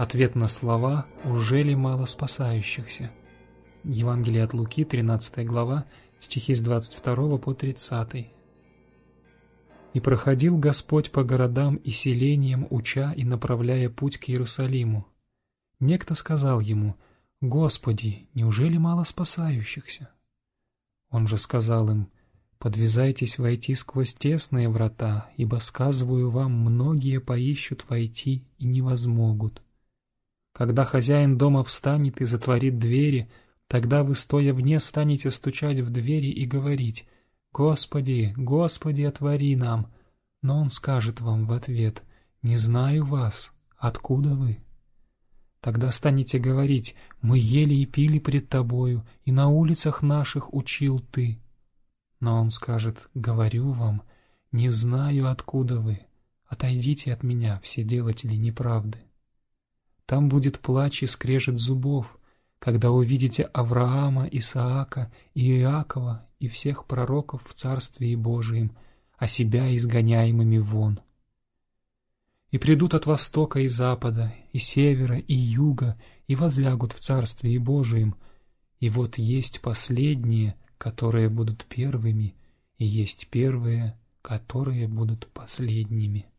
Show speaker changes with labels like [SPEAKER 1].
[SPEAKER 1] Ответ на слова «Уже ли мало спасающихся?» Евангелие от Луки, 13 глава, стихи с 22 по 30. «И проходил Господь по городам и селениям, уча и направляя путь к Иерусалиму. Некто сказал ему: «Господи, неужели мало спасающихся?» Он же сказал им: «Подвязайтесь войти сквозь тесные врата, ибо, сказываю вам, многие поищут войти и не возмогут. Когда хозяин дома встанет и затворит двери, тогда вы, стоя вне, станете стучать в двери и говорить: «Господи, Господи, отвори нам!» Но он скажет вам в ответ: «Не знаю вас, откуда вы?» Тогда станете говорить: «Мы ели и пили пред тобою, и на улицах наших учил ты». Но он скажет: «Говорю вам, не знаю, откуда вы. Отойдите от меня, все делатели неправды». Там будет плач и скрежет зубов, когда увидите Авраама, Исаака и Иакова и всех пророков в Царствии Божием, а себя изгоняемыми вон. И придут от востока и запада, и севера, и юга, и возлягут в Царствии Божием. И вот есть последние, которые будут первыми, и есть первые, которые будут последними».